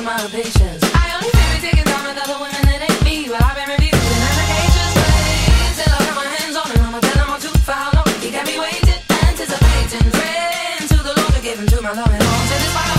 my patience. I only feel taking time with other women that ain't me, but I've been refusing applications. Wait till I got my hands on him, I'ma tell him I'm too far. No, he got me waiting, anticipating, praying to the Lord to give him to my loving arms. And it's